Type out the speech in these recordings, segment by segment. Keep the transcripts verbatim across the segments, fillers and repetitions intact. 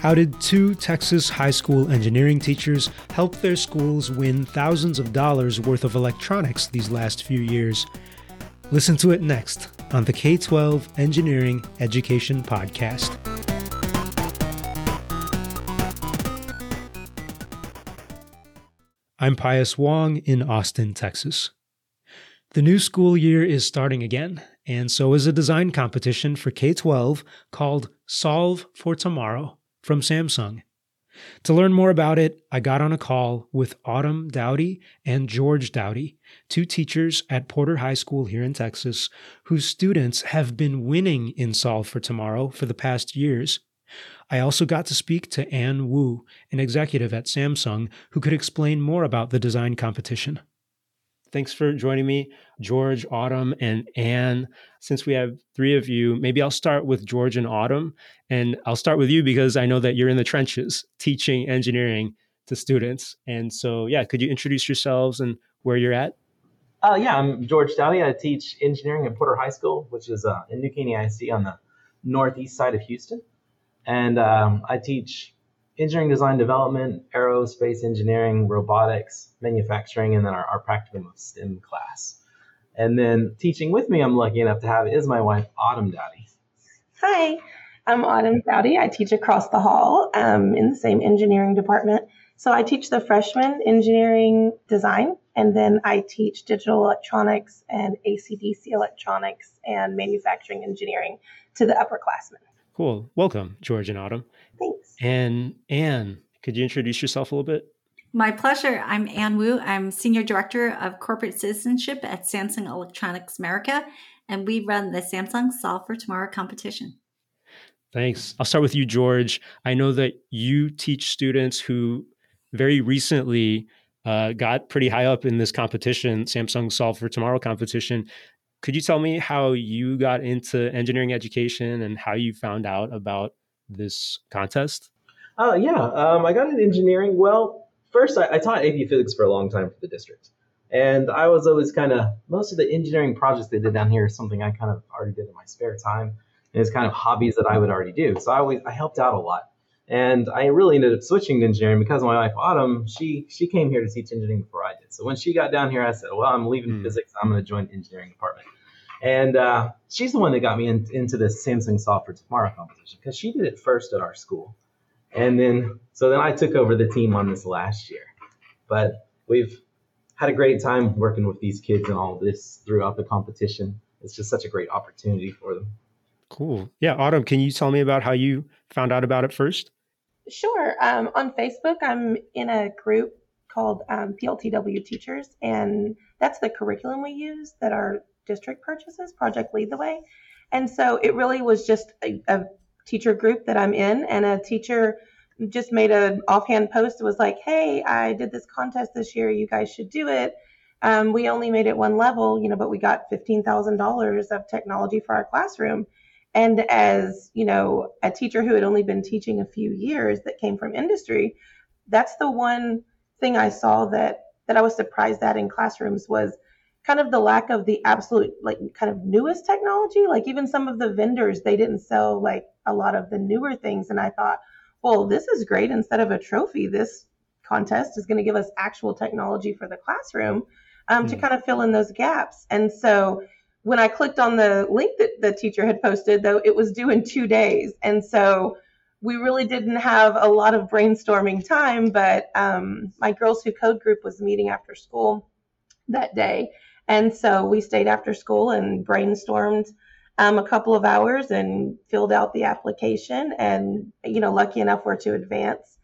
How did two Texas high school engineering teachers help their schools win thousands of dollars worth of electronics these last few years? Listen to it next on the K twelve Engineering Education Podcast. I'm Pius Wong in Austin, Texas. The new school year is starting again, and so is a design competition for K twelve called Solve for Tomorrow from Samsung. To learn more about it, I got on a call with Autumn Dowdy and George Dowdy, two teachers at Porter High School here in Texas, whose students have been winning in Solve for Tomorrow for the past years. I also got to speak to Ann Wu, an executive at Samsung, who could explain more about the design competition. Thanks for joining me, George, Autumn, and Ann. Since we have three of you, maybe I'll start with George and Autumn. And I'll start with you because I know that you're in the trenches teaching engineering to students. And so, yeah, could you introduce yourselves and where you're at? Uh, yeah, I'm George Dowdy. I teach engineering at Porter High School, which is uh, in New Caney I C on the northeast side of Houston. And um, I teach engineering design development, aerospace engineering, robotics, manufacturing, and then our, our practicum of STEM class. And then teaching with me, I'm lucky enough to have is my wife, Autumn Dowdy. Hi, I'm Autumn Dowdy. I teach across the hall um, in the same engineering department. So I teach the freshman engineering design, and then I teach digital electronics and A C D C electronics and manufacturing engineering to the upperclassmen. Cool. Welcome, George and Autumn. Thanks. And Ann, could you introduce yourself a little bit? My pleasure. I'm Ann Wu. I'm Senior Director of Corporate Citizenship at Samsung Electronics America, and we run the Samsung Solve for Tomorrow competition. Thanks. I'll start with you, George. I know that you teach students who very recently uh, got pretty high up in this competition, Samsung Solve for Tomorrow competition. Could you tell me how you got into engineering education and how you found out about this contest? Uh, yeah, um, I got into engineering. Well, first, I, I taught A P Physics for a long time for the district. And I was always kind of, most of the engineering projects they did down here is something I kind of already did in my spare time. And it's kind of hobbies that I would already do. So I always, I helped out a lot. And I really ended up switching to engineering because my wife, Autumn, she she came here to teach engineering before I did. So when she got down here, I said, well, I'm leaving mm. physics. I'm going to join the engineering department. And uh, she's the one that got me in, into this Samsung Solve for Tomorrow competition because she did it first at our school. And then, so then I took over the team on this last year. But we've had a great time working with these kids and all of this throughout the competition. It's just such a great opportunity for them. Cool. Yeah, Autumn, can you tell me about how you found out about it first? Sure. Um, on Facebook, I'm in a group called um, P L T W Teachers, and that's the curriculum we use that our district purchases, Project Lead the Way. And so it really was just a, a teacher group that I'm in, and a teacher just made an offhand post. It was like, hey, I did this contest this year. You guys should do it. Um, we only made it one level, you know, but we got fifteen thousand dollars of technology for our classroom. And as, you know, a teacher who had only been teaching a few years that came from industry, that's the one thing I saw that, that I was surprised at in classrooms was kind of the lack of the absolute, like, kind of newest technology. Like even some of the vendors, they didn't sell like a lot of the newer things. And I thought, well, this is great. Instead of a trophy, this contest is going to give us actual technology for the classroom um, mm. to kind of fill in those gaps. And so when I clicked on the link that the teacher had posted, though, it was due in two days. And so we really didn't have a lot of brainstorming time, but um, my Girls Who Code group was meeting after school that day. And so we stayed after school and brainstormed um, a couple of hours and filled out the application, and, you know, lucky enough we're to advance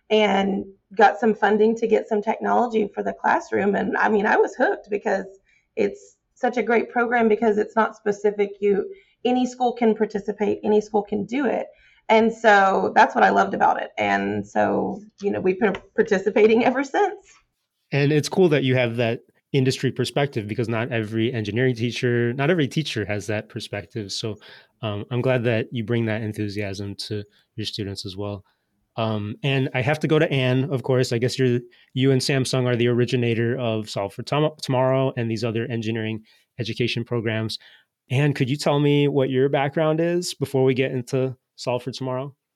and got some funding to get some technology for the classroom. And I mean, I was hooked because it's such a great program because it's not specific. You, any school can participate, any school can do it. And so that's what I loved about it. And so, you know, we've been participating ever since. And it's cool that you have that industry perspective because not every engineering teacher, not every teacher has that perspective. So um, I'm glad that you bring that enthusiasm to your students as well. Um, and I have to go to Ann, of course. I guess you're, you and Samsung are the originator of Solve for Tom- Tomorrow and these other engineering education programs. Ann, could you tell me what your background is before we get into Solve for Tomorrow?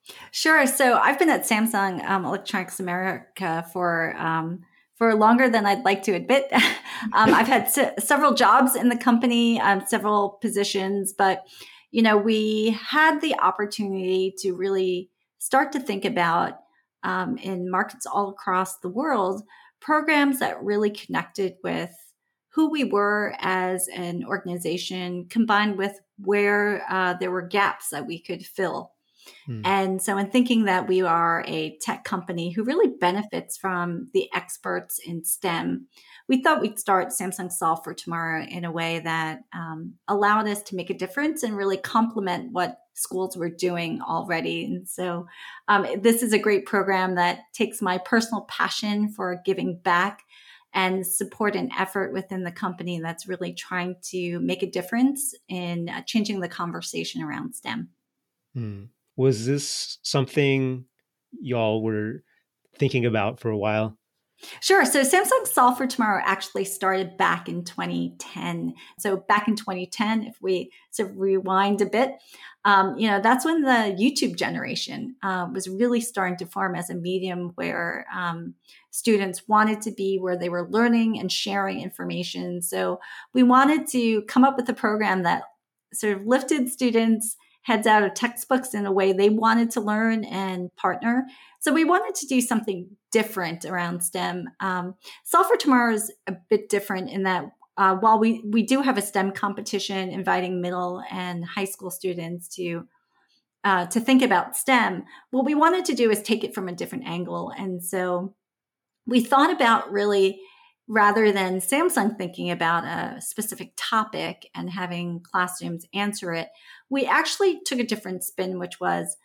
Sure. So I've been at Samsung um, Electronics America for um, for longer than I'd like to admit. um, I've had se- several jobs in the company, um, several positions, but you know, we had the opportunity to really start to think about um, in markets all across the world programs that really connected with who we were as an organization, combined with where uh, there were gaps that we could fill. Hmm. And so, in thinking that we are a tech company who really benefits from the experts in STEM, we thought we'd start Samsung Solve for Tomorrow in a way that um, allowed us to make a difference and really complement what schools were doing already. And so, um, this is a great program that takes my personal passion for giving back and support an effort within the company that's really trying to make a difference in uh, changing the conversation around STEM. Hmm. Was this something y'all were thinking about for a while? Sure. So Samsung Solve for Tomorrow actually started back in twenty ten. So back in twenty ten, if we sort of rewind a bit, um, you know, that's when the YouTube generation uh, was really starting to form as a medium where um, students wanted to be, where they were learning and sharing information. So we wanted to come up with a program that sort of lifted students' heads out of textbooks in a way they wanted to learn and partner. So we wanted to do something different around STEM. Um, Solve for Tomorrow is a bit different in that uh, while we, we do have a STEM competition inviting middle and high school students to uh, to think about STEM, what we wanted to do is take it from a different angle. And so we thought about really, rather than Samsung thinking about a specific topic and having classrooms answer it, we actually took a different spin, which was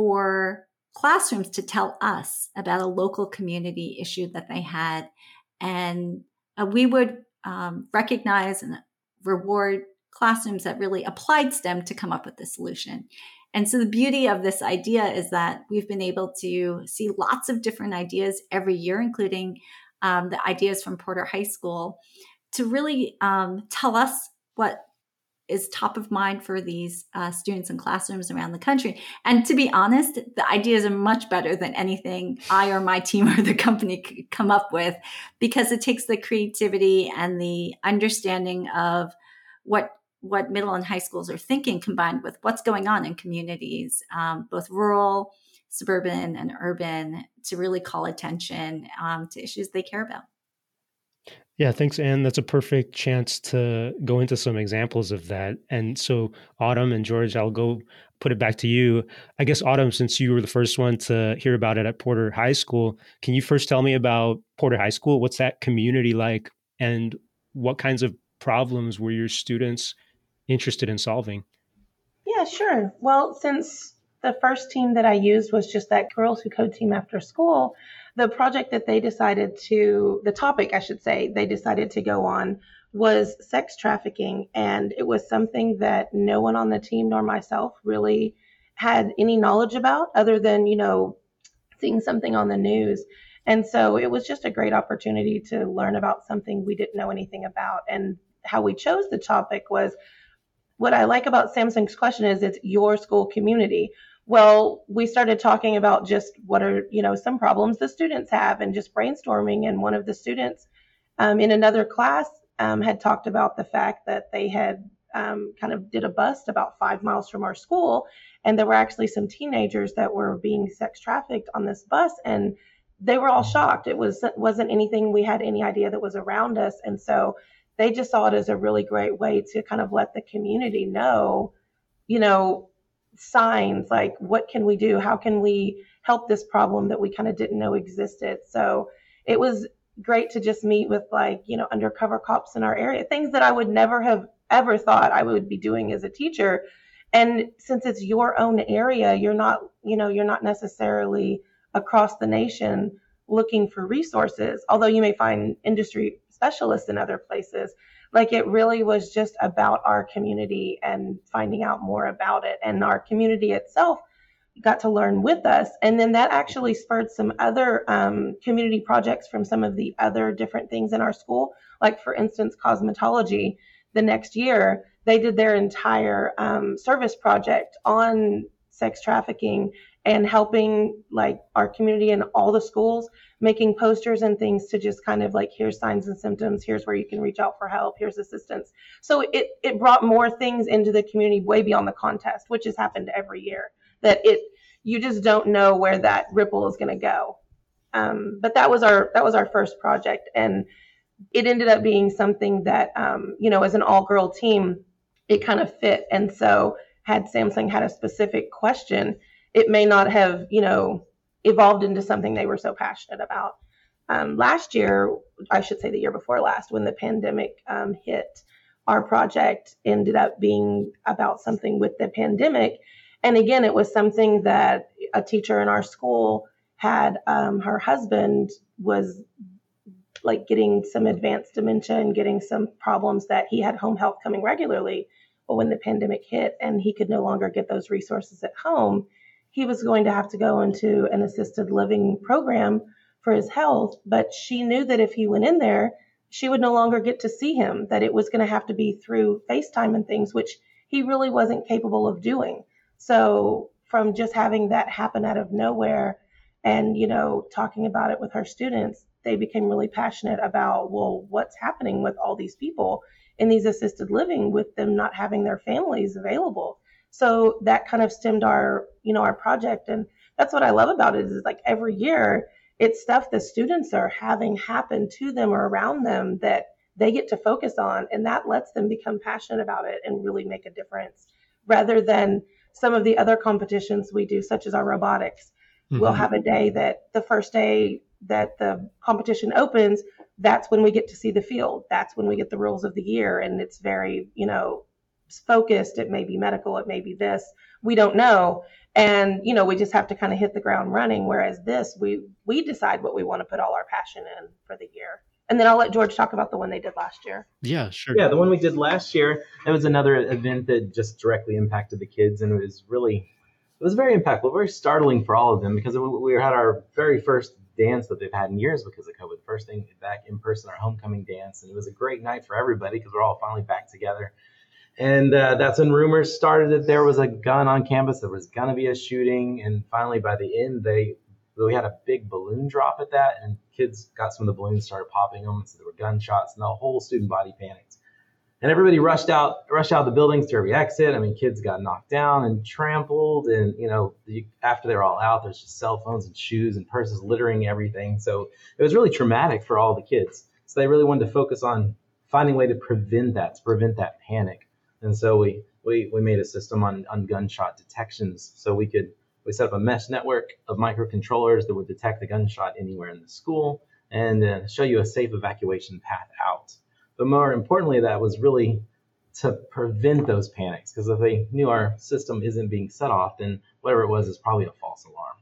for classrooms to tell us about a local community issue that they had. And uh, we would um, recognize and reward classrooms that really applied STEM to come up with the solution. And so the beauty of this idea is that we've been able to see lots of different ideas every year, including um, the ideas from Porter High School, to really um, tell us what is top of mind for these uh, students in classrooms around the country. And to be honest, the ideas are much better than anything I or my team or the company could come up with, because it takes the creativity and the understanding of what what middle and high schools are thinking, combined with what's going on in communities, um, both rural, suburban, and urban, to really call attention um, to issues they care about. Yeah, thanks, Anne. That's a perfect chance to go into some examples of that. And so, Autumn and George, I'll go put it back to you. I guess, Autumn, since you were the first one to hear about it at Porter High School, can you first tell me about Porter High School? What's that community like? And what kinds of problems were your students interested in solving? Yeah, sure. Well, since the first team that I used was just that Girls Who Code team after school, the project that they decided to, the topic, I should say, they decided to go on was sex trafficking. And it was something that no one on the team nor myself really had any knowledge about, other than, you know, seeing something on the news. And so it was just a great opportunity to learn about something we didn't know anything about. And how we chose the topic was, what I like about Samsung's question is it's your school community. Well, we started talking about just what are, you know, some problems the students have, and just brainstorming. And one of the students um, in another class um, had talked about the fact that they had um, kind of did a bust about five miles from our school. And there were actually some teenagers that were being sex trafficked on this bus. And they were all shocked. It was, wasn't anything we had any idea that was around us. And so they just saw it as a really great way to kind of let the community know, you know, signs like, what can we do? How can we help this problem that we kind of didn't know existed? So it was great to just meet with, like, you know, undercover cops in our area, things that I would never have ever thought I would be doing as a teacher. And since it's your own area, you're not, you know, you're not necessarily across the nation looking for resources, although you may find industry specialists in other places. Like, it really was just about our community and finding out more about it. And our community itself got to learn with us. And then that actually spurred some other um, community projects from some of the other different things in our school. Like, for instance, cosmetology. The next year, they did their entire um, service project on sex trafficking, and helping like our community and all the schools, making posters and things to just kind of like, here's signs and symptoms, here's where you can reach out for help, here's assistance. So it, it brought more things into the community way beyond the contest, which has happened every year, that it, you just don't know where that ripple is going to go. Um, but that was our, that was our first project. And it ended up being something that, um, you know, as an all girl team, it kind of fit. And so had Samsung had a specific question, it may not have, you know, evolved into something they were so passionate about. Um, last year, I should say the year before last, when the pandemic um, hit, our project ended up being about something with the pandemic. And again, it was something that a teacher in our school had, um, her husband was like getting some advanced dementia and getting some problems that he had home health coming regularly. But when the pandemic hit and he could no longer get those resources at home, he was going to have to go into an assisted living program for his health. But she knew that if he went in there, she would no longer get to see him, that it was going to have to be through FaceTime and things, which he really wasn't capable of doing. So from just having that happen out of nowhere and, you know, talking about it with her students, they became really passionate about, well, what's happening with all these people in these assisted living with them not having their families available. So that kind of stemmed our, you know, our project. And that's what I love about it is like every year it's stuff the students are having happen to them or around them that they get to focus on. And that lets them become passionate about it and really make a difference rather than some of the other competitions we do, such as our robotics. Mm-hmm. We'll have a day that the first day that the competition opens, that's when we get to see the field. That's when we get the rules of the year. And it's very, you know, focused. It may be medical. It may be this. We don't know. And, you know, we just have to kind of hit the ground running. Whereas this, we, we decide what we want to put all our passion in for the year. And then I'll let George talk about the one they did last year. Yeah, sure. Yeah, the one we did last year, it was another event that just directly impacted the kids. And it was really, it was very impactful, very startling for all of them because we had our very first dance that they've had in years because of COVID. The first thing back in person, our homecoming dance. And it was a great night for everybody because we're all finally back together. And uh, that's when rumors started that there was a gun on campus. There was going to be a shooting. And finally, by the end, they we had a big balloon drop at that. And kids got some of the balloons, started popping them. So there were gunshots and the whole student body panicked. And everybody rushed out, rushed out of the buildings to every exit. I mean, kids got knocked down and trampled. And, you know, the, after they're all out, there's just cell phones and shoes and purses littering everything. So it was really traumatic for all the kids. So they really wanted to focus on finding a way to prevent that, to prevent that panic. And so we, we, we made a system on, on gunshot detections. So we could, we set up a mesh network of microcontrollers that would detect a gunshot anywhere in the school and uh, show you a safe evacuation path out. But more importantly, that was really to prevent those panics, because if they knew our system isn't being set off, then whatever it was is probably a false alarm.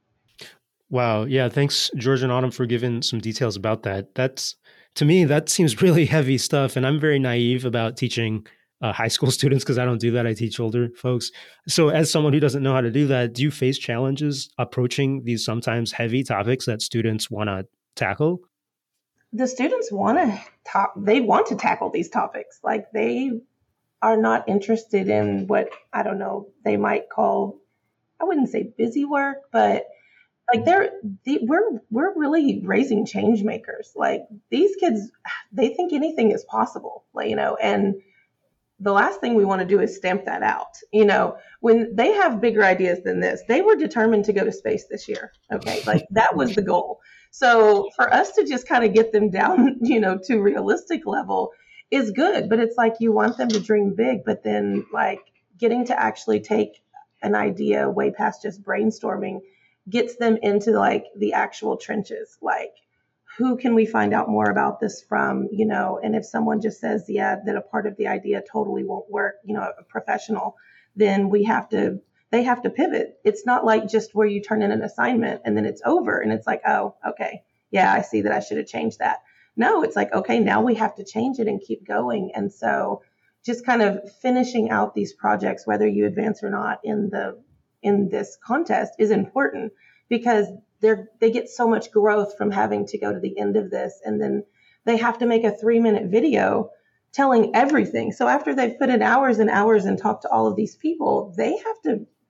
Wow. Yeah. Thanks, George and Autumn, for giving some details about that. That's, to me, that seems really heavy stuff. And I'm very naive about teaching uh, high school students because I don't do that. I teach older folks. So as someone who doesn't know how to do that, do you face challenges approaching these sometimes heavy topics that students want to tackle? The students want to talk, they want to tackle these topics. Like they are not interested in what, I don't know, they might call, I wouldn't say busy work, but like they're, they, we're, we're really raising change makers. Like these kids, they think anything is possible, like, you know, and the last thing we want to do is stamp that out. You know, when they have bigger ideas than this, they were determined to go to space this year. Okay. Like that was the goal. So for us to just kind of get them down, you know, to realistic level is good, but it's like you want them to dream big, but then like getting to actually take an idea way past just brainstorming gets them into like the actual trenches. Like, who can we find out more about this from, you know, and if someone just says, yeah, that a part of the idea totally won't work, you know, a professional, then we have to they have to pivot. It's not like just where you turn in an assignment and then it's over and it's like, oh, okay, yeah, I see that I should have changed that. No, it's like, okay, now we have to change it and keep going. And so just kind of finishing out these projects, whether you advance or not in the in this contest, is important because they're they get so much growth from having to go to the end of this. And then they have to make a three minute video telling everything. So after they've put in hours and hours and talked to all of these people, they have to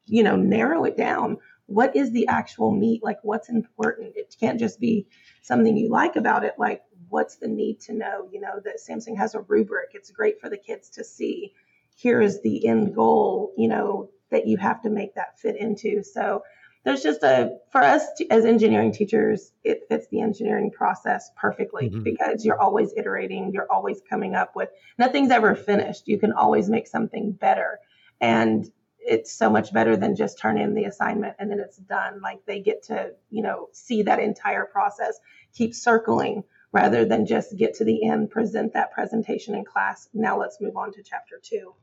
you know, narrow it down. What is the actual meat? Like, what's important? It can't just be something you like about it. Like, what's the need to know? You know, that Samsung has a rubric. It's great for the kids to see. Here is the end goal, you know, that you have to make that fit into. So there's just a, for us to, as engineering teachers, it fits the engineering process perfectly mm-hmm. because you're always iterating. You're always coming up with, nothing's ever finished. You can always make something better. And it's so much better than just turn in the assignment and then it's done. Like they get to, you know, see that entire process, keep circling rather than just get to the end, present that presentation in class. Now let's move on to chapter two.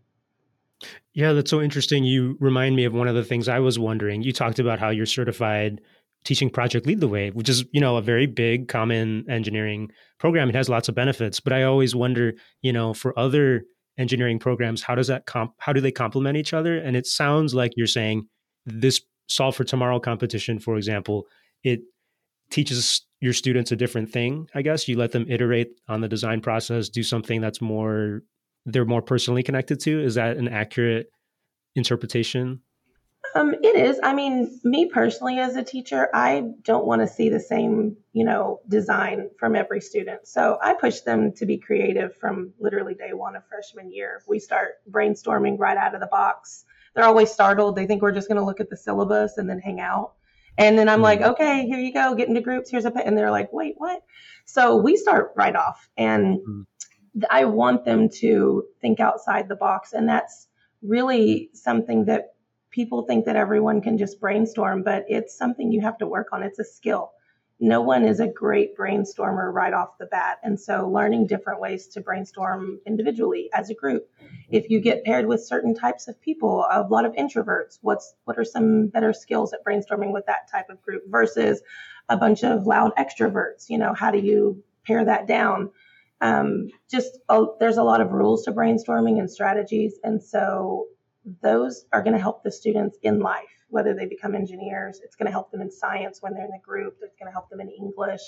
Yeah, that's so interesting. You remind me of one of the things I was wondering. You talked about how you're certified teaching Project Lead the Way, which is, you know, a very big common engineering program. It has lots of benefits, but I always wonder, you know, for other engineering programs, how does that comp, how do they complement each other? And it sounds like you're saying this Solve for Tomorrow competition, for example, it teaches your students a different thing. I guess you let them iterate on the design process, do something that's more, they're more personally connected to. Is that an accurate interpretation? Um, it is. I mean, me personally as a teacher, I don't want to see the same, you know, design from every student. So I push them to be creative from literally day one of freshman year. We start brainstorming right out of the box. They're always startled. They think we're just going to look at the syllabus and then hang out. And then I'm mm-hmm. like, okay, here you go. Get into groups. Here's a, and they're like, wait, what? So we start right off. And mm-hmm. I want them to think outside the box. And that's really something that people think that everyone can just brainstorm, but it's something you have to work on. It's a skill. No one is a great brainstormer right off the bat. And so learning different ways to brainstorm individually as a group. If you get paired with certain types of people, a lot of introverts, what's what are some better skills at brainstorming with that type of group versus a bunch of loud extroverts? You know, how do you pare that down? Um, just uh, there's a lot of rules to brainstorming and strategies. And so those are going to help the students in life, whether they become engineers. It's going to help them in science when they're in a group. It's going to help them in English.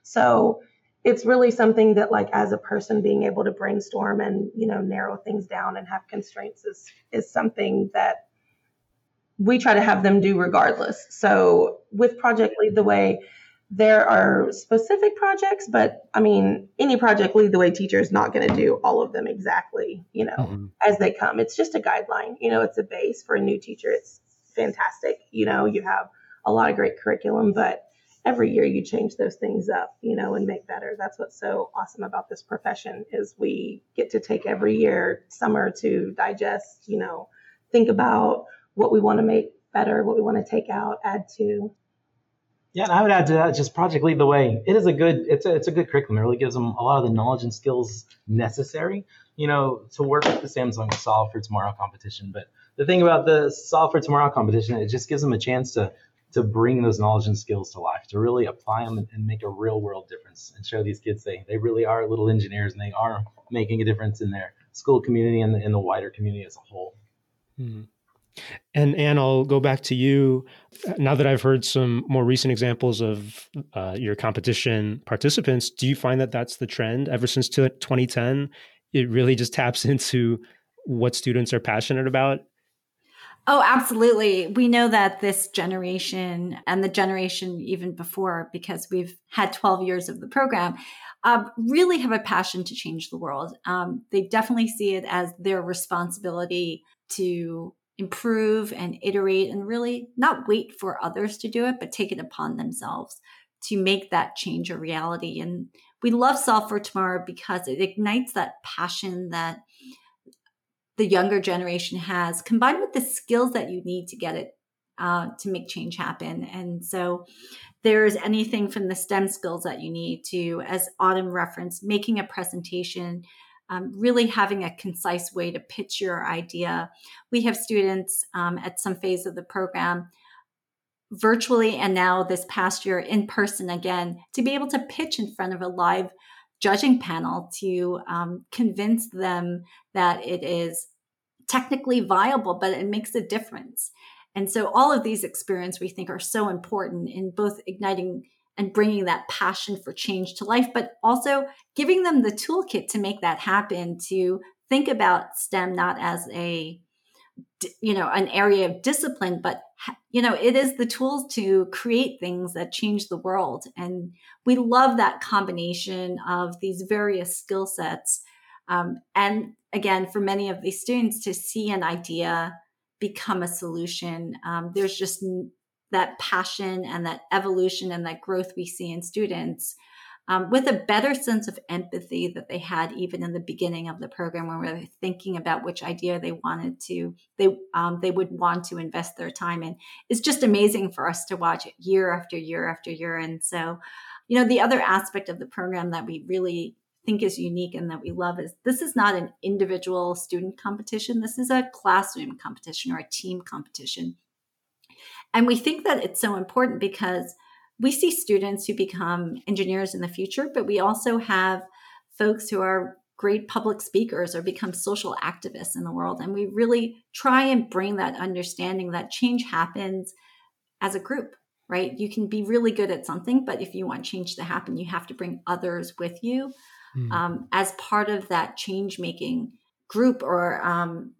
So it's really something that, like, as a person, being able to brainstorm and, you know, narrow things down and have constraints is, is something that we try to have them do regardless. So with Project Lead the Way, there are specific projects, but I mean, any Project Lead the Way teacher is not going to do all of them exactly, you know, mm-hmm. as they come. It's just a guideline, you know, it's a base for a new teacher. It's fantastic. You know, you have a lot of great curriculum, but every year you change those things up, you know, and make better. That's what's so awesome about this profession is we get to take every year summer to digest, you know, think about what we want to make better, what we want to take out, add to. Yeah, and I would add to that just Project Lead the Way. It is a good, it's a, it's a good curriculum. It really gives them a lot of the knowledge and skills necessary, you know, to work with the Samsung Solve for Tomorrow competition. But the thing about the Solve for Tomorrow competition, it just gives them a chance to to bring those knowledge and skills to life, to really apply them and, and make a real world difference and show these kids they, they really are little engineers and they are making a difference in their school community and the, in the wider community as a whole. Mm-hmm. And Anne, I'll go back to you. Now that I've heard some more recent examples of uh, your competition participants, do you find that that's the trend ever since twenty ten? It really just taps into what students are passionate about? Oh, absolutely. We know that this generation and the generation even before, because we've had twelve years of the program, uh, really have a passion to change the world. Um, they definitely see it as their responsibility to improve and iterate and really not wait for others to do it, but take it upon themselves to make that change a reality. And we love Solve for Tomorrow because it ignites that passion that the younger generation has, combined with the skills that you need to get it uh, to make change happen. And so there's anything from the STEM skills that you need to, as Autumn referenced, making a presentation, Um, really having a concise way to pitch your idea. We have students um, at some phase of the program virtually, and now this past year in person again, to be able to pitch in front of a live judging panel to um, convince them that it is technically viable, but it makes a difference. And so all of these experiences we think are so important in both igniting and bringing that passion for change to life, but also giving them the toolkit to make that happen, to think about STEM not as a you know, an area of discipline, but, you know, it is the tools to create things that change the world. And we love that combination of these various skill sets. Um, and again, for many of these students to see an idea become a solution, um, there's just that passion and that evolution and that growth we see in students. Um, with a better sense of empathy that they had even in the beginning of the program, when we were thinking about which idea they wanted to, they um, they would want to invest their time in. It's just amazing for us to watch it year after year after year. And so, you know, the other aspect of the program that we really think is unique and that we love is this is not an individual student competition. This is a classroom competition or a team competition. And we think that it's so important because we see students who become engineers in the future, but we also have folks who are great public speakers or become social activists in the world. And we really try and bring that understanding that change happens as a group, right? You can be really good at something, but if you want change to happen, you have to bring others with you mm. um, as part of that change-making group or um,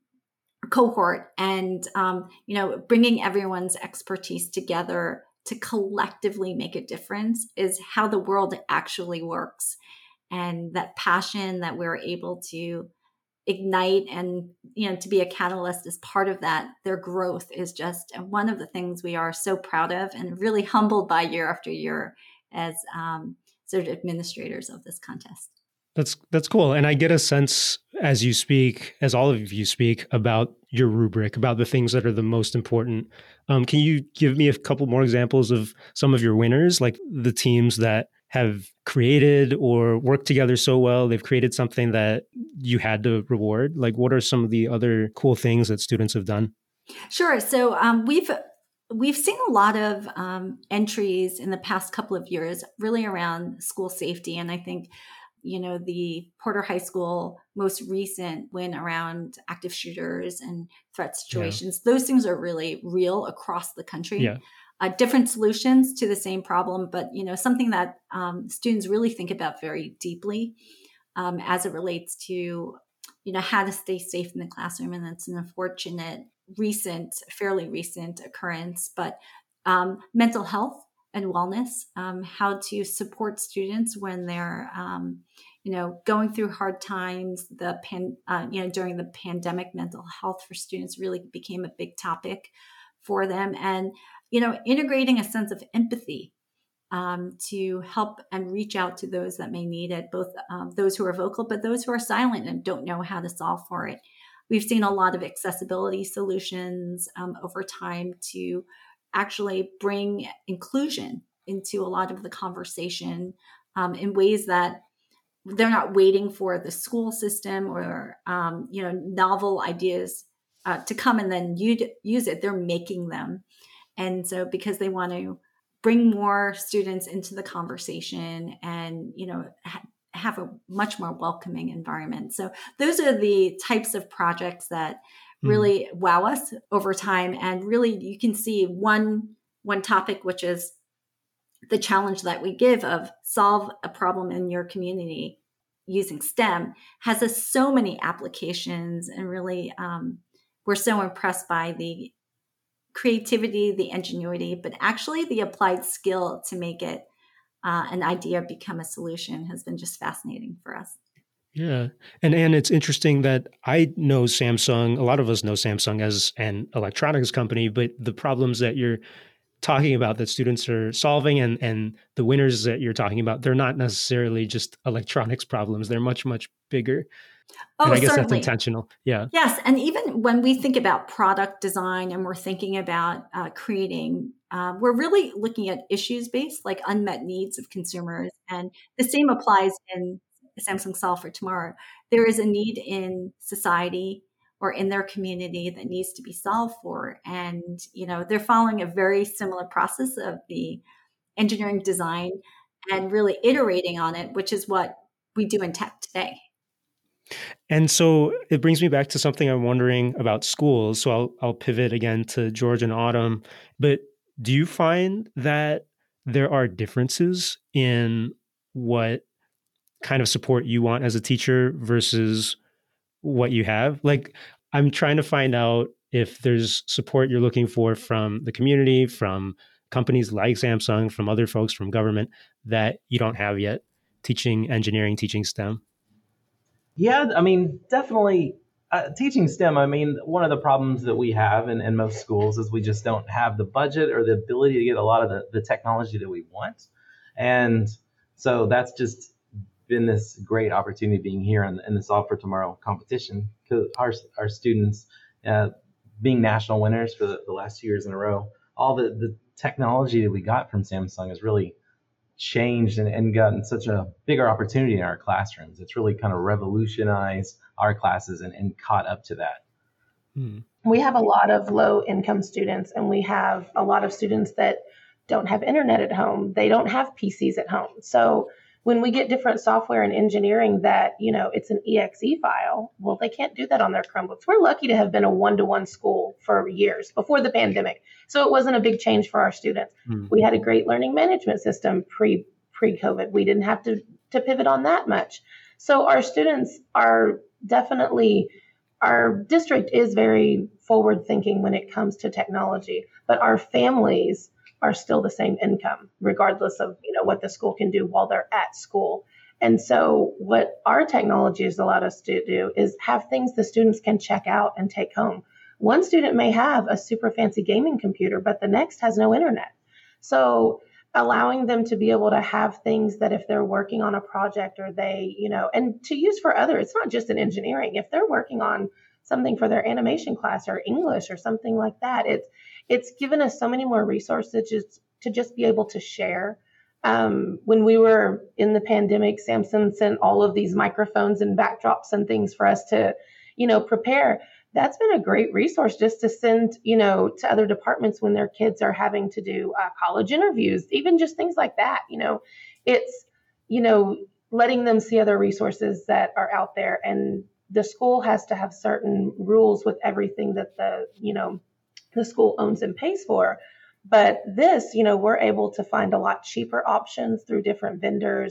cohort. And, um, you know, bringing everyone's expertise together to collectively make a difference is how the world actually works. And that passion that we're able to ignite and, you know, to be a catalyst is part of that. Their growth is just one of the things we are so proud of and really humbled by year after year as um, sort of administrators of this contest. That's that's cool. And I get a sense as you speak, as all of you speak, about your rubric, about the things that are the most important. Um, can you give me a couple more examples of some of your winners, like the teams that have created or worked together so well, they've created something that you had to reward? Like, what are some of the other cool things that students have done? Sure. So um, we've We've seen a lot of um, entries in the past couple of years, really around school safety. And I think, you know, the Porter High School most recent win around active shooters and threat situations, yeah. Those things are really real across the country. Yeah. Uh, different solutions to the same problem, but, you know, something that um, students really think about very deeply um, as it relates to, you know, how to stay safe in the classroom. And that's an unfortunate recent, fairly recent occurrence, but um, mental health and wellness, um, how to support students when they're, um, you know, going through hard times. The pan, uh, you know, during the pandemic, mental health for students really became a big topic for them, and you know, integrating a sense of empathy um, to help and reach out to those that may need it, both um, those who are vocal, but those who are silent and don't know how to solve for it. We've seen a lot of accessibility solutions um, over time to actually bring inclusion into a lot of the conversation um, in ways that they're not waiting for the school system or, um, you know, novel ideas uh, to come and then you'd use it. They're making them. And so because they want to bring more students into the conversation and, you know, ha- have a much more welcoming environment. So those are the types of projects that really mm. wow us over time. And really you can see one, one topic, which is the challenge that we give of solve a problem in your community using STEM has a, so many applications. And really um, we're so impressed by the creativity, the ingenuity, but actually the applied skill to make it Uh, an idea become a solution has been just fascinating for us. Yeah. And and it's interesting that I know Samsung, a lot of us know Samsung as an electronics company, but the problems that you're talking about that students are solving and, and the winners that you're talking about, they're not necessarily just electronics problems. They're much, much bigger. Oh, and I guess certainly. That's intentional. Yeah. Yes. And even when we think about product design and we're thinking about uh, creating, uh, we're really looking at issues-based, like unmet needs of consumers. And the same applies in Samsung Solve for Tomorrow. There is a need in society or in their community that needs to be solved for. And, you know, they're following a very similar process of the engineering design and really iterating on it, which is what we do in tech today. And so it brings me back to something I'm wondering about schools. So I'll I'll pivot again to George and Autumn. But do you find that there are differences in what kind of support you want as a teacher versus what you have? Like, I'm trying to find out if there's support you're looking for from the community, from companies like Samsung, from other folks, from government that you don't have yet, teaching engineering, teaching STEM? Yeah, I mean, definitely uh, teaching STEM. I mean, one of the problems that we have in, in most schools is we just don't have the budget or the ability to get a lot of the, the technology that we want. And so that's just been this great opportunity being here in, in the Solve for Tomorrow competition, because our, our students, uh, being national winners for the, the last two years in a row, all the, the technology that we got from Samsung has really changed and, and gotten such a bigger opportunity in our classrooms. It's really kind of revolutionized our classes and, and caught up to that. Hmm. We have a lot of low income students, and we have a lot of students that don't have internet at home. They don't have P Cs at home. So when we get different software and engineering that, you know, it's an E X E file, well, they can't do that on their Chromebooks. We're lucky to have been a one-to-one school for years before the pandemic. So it wasn't a big change for our students. Mm. We had a great learning management system pre, pre-COVID. We didn't have to, to pivot on that much. So our students are definitely, our district is very forward-thinking when it comes to technology, but our families are still the same income, regardless of, you know, what the school can do while they're at school. And so what our technology has allowed us to do is have things the students can check out and take home. One student may have a super fancy gaming computer, but the next has no internet. So allowing them to be able to have things that if they're working on a project or they, you know, and to use for other, it's not just in engineering. If they're working on something for their animation class or English or something like that, it's It's given us so many more resources just to just be able to share. Um, when we were in the pandemic, Samsung sent all of these microphones and backdrops and things for us to, you know, prepare. That's been a great resource just to send, you know, to other departments when their kids are having to do uh, college interviews, even just things like that. You know, it's, you know, letting them see other resources that are out there. And the school has to have certain rules with everything that the, you know, the school owns and pays for. But this, you know, we're able to find a lot cheaper options through different vendors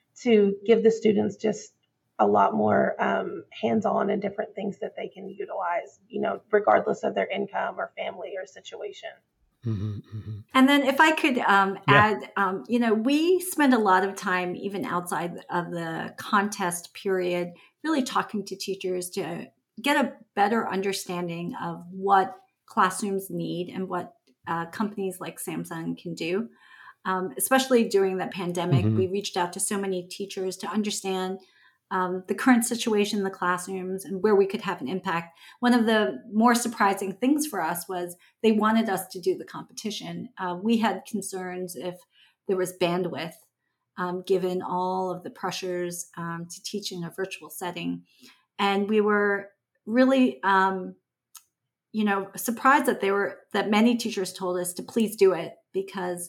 to give the students just a lot more um, hands-on and different things that they can utilize, you know, regardless of their income or family or situation. Mm-hmm, mm-hmm. And then if I could um, yeah. add, um, you know, we spend a lot of time, even outside of the contest period, really talking to teachers to get a better understanding of what classrooms need and what uh, companies like Samsung can do. Um, especially during the pandemic, mm-hmm. we reached out to so many teachers to understand um, the current situation in the classrooms and where we could have an impact. One of the more surprising things for us was they wanted us to do the competition. Uh, we had concerns if there was bandwidth, um, given all of the pressures um, to teach in a virtual setting. And we were really um, you know, surprised that they were, that many teachers told us to please do it because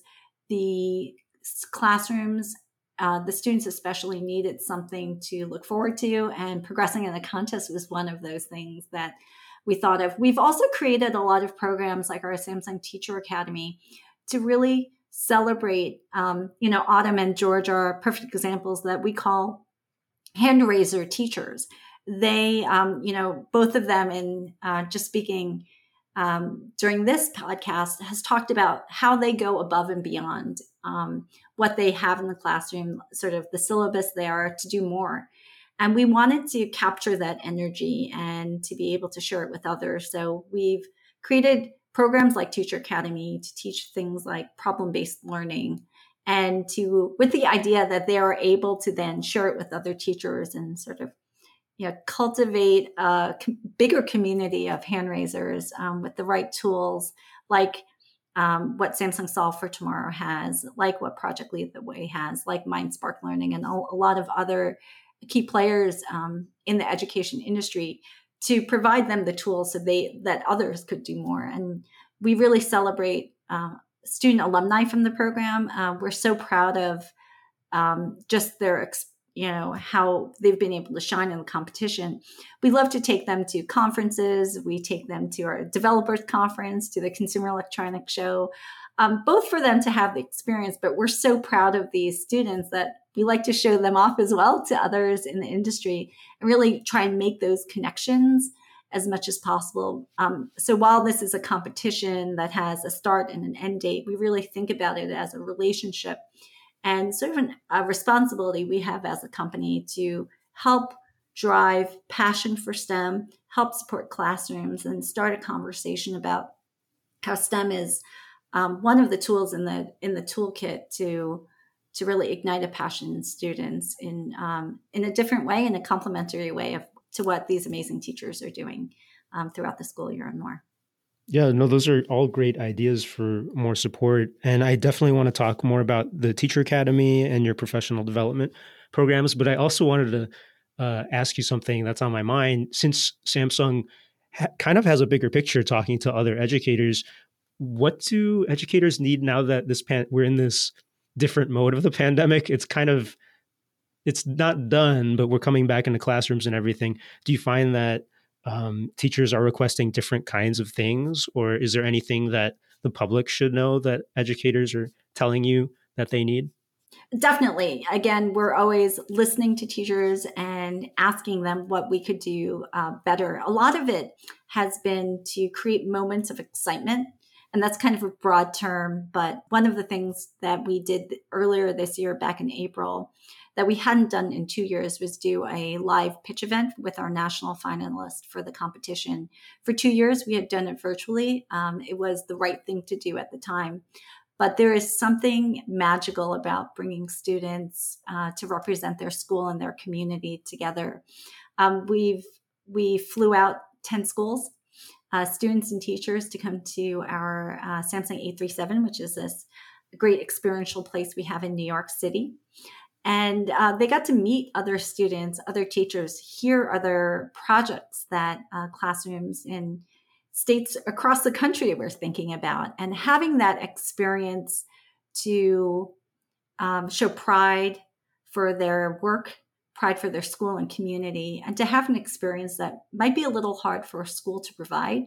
the classrooms, uh, the students especially needed something to look forward to, and progressing in the contest was one of those things that we thought of. We've also created a lot of programs like our Samsung Teacher Academy to really celebrate, um, you know, Autumn and George are perfect examples that we call hand raiser teachers. They, um, you know, both of them in uh, just speaking um, during this podcast has talked about how they go above and beyond um, what they have in the classroom, sort of the syllabus there to do more. And we wanted to capture that energy and to be able to share it with others. So we've created programs like Teacher Academy to teach things like problem-based learning, and to, with the idea that they are able to then share it with other teachers and sort of, you know, cultivate a com- bigger community of hand raisers um, with the right tools, like um, what Samsung Solve for Tomorrow has, like what Project Lead the Way has, like MindSpark Learning, and a, a lot of other key players um, in the education industry, to provide them the tools so they that others could do more. And we really celebrate uh, student alumni from the program. Uh, we're so proud of um, just their experience, you know, how they've been able to shine in the competition. We love to take them to conferences. We take them to our developers conference, to the Consumer Electronics Show, um, both for them to have the experience. But we're so proud of these students that we like to show them off as well to others in the industry and really try and make those connections as much as possible. Um, so while this is a competition that has a start and an end date, we really think about it as a relationship and sort of an, a responsibility we have as a company to help drive passion for STEM, help support classrooms, and start a conversation about how STEM is um, one of the tools in the in the toolkit to to really ignite a passion in students in um, in a different way, in a complementary way of to what these amazing teachers are doing um, throughout the school year and more. Yeah, no, those are all great ideas for more support. And I definitely want to talk more about the Teacher Academy and your professional development programs. But I also wanted to uh, ask you something that's on my mind. Since Samsung ha- kind of has a bigger picture talking to other educators, what do educators need now that this pan- we're in this different mode of the pandemic? It's kind of, it's not done, but we're coming back into classrooms and everything. Do you find that Um, teachers are requesting different kinds of things, or is there anything that the public should know that educators are telling you that they need? Definitely. Again, we're always listening to teachers and asking them what we could do uh, better. A lot of it has been to create moments of excitement. And that's kind of a broad term. But one of the things that we did earlier this year, back in April, that we hadn't done in two years was do a live pitch event with our national finalist for the competition. For two years, we had done it virtually. Um, it was the right thing to do at the time. But there is something magical about bringing students uh, to represent their school and their community together. Um, we've we flew out ten schools, uh, students and teachers to come to our uh, Samsung eight thirty-seven, which is this great experiential place we have in New York City. And uh, they got to meet other students, other teachers, hear other projects that uh, classrooms in states across the country were thinking about. And having that experience to um, show pride for their work, pride for their school and community, and to have an experience that might be a little hard for a school to provide,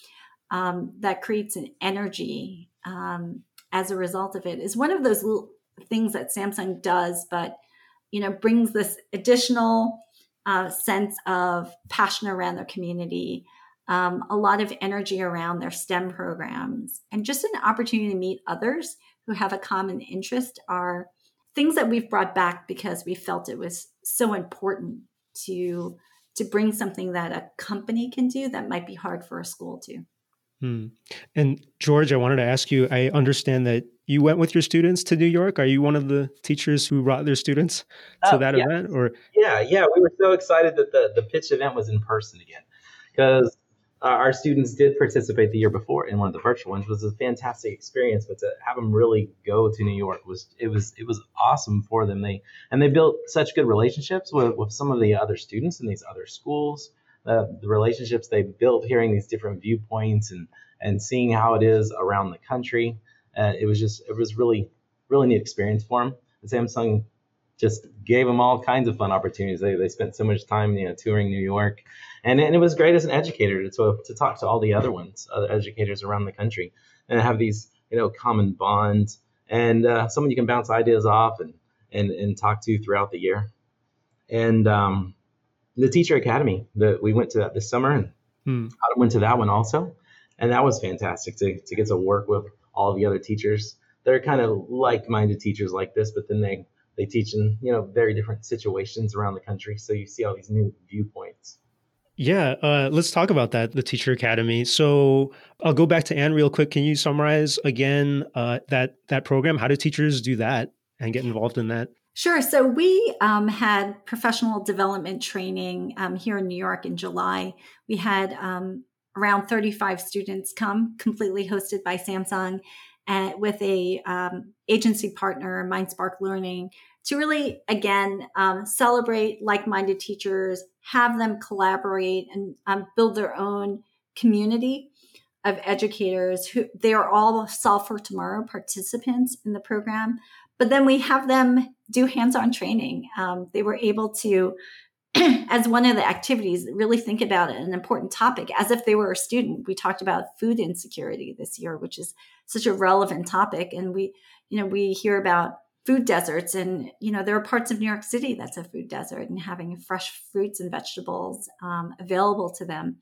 um, that creates an energy um, as a result of it, is one of those little things that Samsung does, but you know, brings this additional uh, sense of passion around their community, um, a lot of energy around their STEM programs, and just an opportunity to meet others who have a common interest are things that we've brought back because we felt it was so important to to bring something that a company can do that might be hard for a school to. Hmm. And George, I wanted to ask you, I understand that you went with your students to New York. Are you one of the teachers who brought their students to Oh, that yeah. event? Or Yeah, yeah. We were so excited that the, the pitch event was in person again because uh, our students did participate the year before in one of the virtual ones. It was a fantastic experience, but to have them really go to New York was it was it was awesome for them. They and they built such good relationships with, with some of the other students in these other schools. Uh, the relationships they built, hearing these different viewpoints and and seeing how it is around the country. Uh, it was just it was really really neat experience for them. And Samsung just gave them all kinds of fun opportunities. They they spent so much time, you know, touring New York, and and it was great as an educator to to, to talk to all the other ones, other educators around the country, and have these, you know, common bonds and uh, someone you can bounce ideas off and and and talk to throughout the year. And um, the Teacher Academy that we went to that this summer, and hmm. I went to that one also, and that was fantastic to to get to work with all the other teachers. They're kind of like-minded teachers like this, but then they they teach in, you know, very different situations around the country. So you see all these new viewpoints. Yeah, uh, let's talk about that, the Teacher Academy. So I'll go back to Anne real quick. Can you summarize again uh, that that program? How do teachers do that and get involved in that? Sure. So we um, had professional development training um, here in New York in July. We had um, around thirty-five students come, completely hosted by Samsung, and with a um, agency partner, MindSpark Learning, to really, again, um, celebrate like-minded teachers, have them collaborate and um, build their own community of educators who they are all Solve for Tomorrow participants in the program. But then we have them do hands-on training. Um, they were able to, as one of the activities, really think about it, an important topic, as if they were a student. We talked about food insecurity this year, which is such a relevant topic. And we, you know, we hear about food deserts, and, you know, there are parts of New York City that's a food desert, and having fresh fruits and vegetables um, available to them.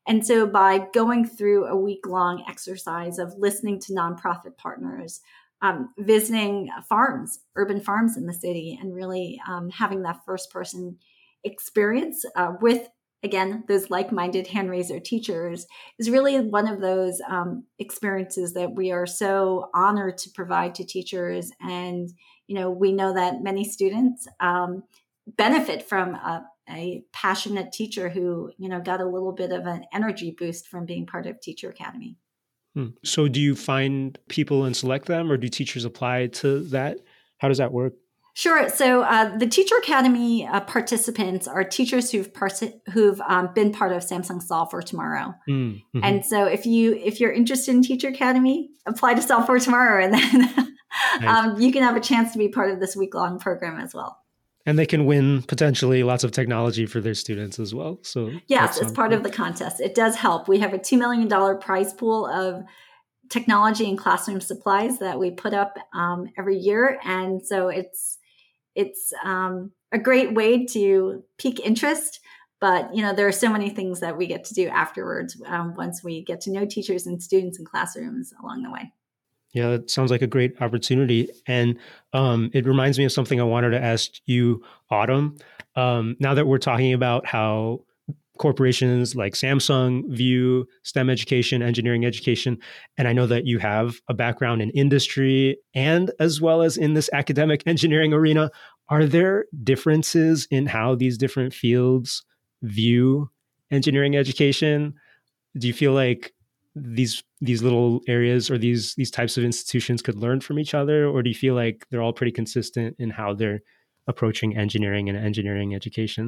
And so by going through a week-long exercise of listening to nonprofit partners, um, visiting farms, urban farms in the city, and really um, having that first-person experience uh, with, again, those like-minded hand-raiser teachers is really one of those um, experiences that we are so honored to provide to teachers. And, you know, we know that many students um, benefit from a, a passionate teacher who, you know, got a little bit of an energy boost from being part of Teacher Academy. Hmm. So do you find people and select them, or do teachers apply to that? How does that work? Sure. So uh, the Teacher Academy uh, participants are teachers who've pers- who've um, been part of Samsung Solve for Tomorrow. Mm-hmm. And so if you if you're interested in Teacher Academy, apply to Solve for Tomorrow, and then nice. um, you can have a chance to be part of this week long program as well. And they can win potentially lots of technology for their students as well. So yes, it's part cool. of the contest. It does help. We have a two million dollars prize pool of technology and classroom supplies that we put up um, every year. And so it's it's um, a great way to pique interest. But, you know, there are so many things that we get to do afterwards um, once we get to know teachers and students in classrooms along the way. Yeah, that sounds like a great opportunity. And um, it reminds me of something I wanted to ask you, Autumn. Um, now that we're talking about how corporations like Samsung view STEM education, engineering education, and I know that you have a background in industry and as well as in this academic engineering arena, are there differences in how these different fields view engineering education? Do you feel like these these little areas or these these types of institutions could learn from each other, or do you feel like they're all pretty consistent in how they're approaching engineering and engineering education?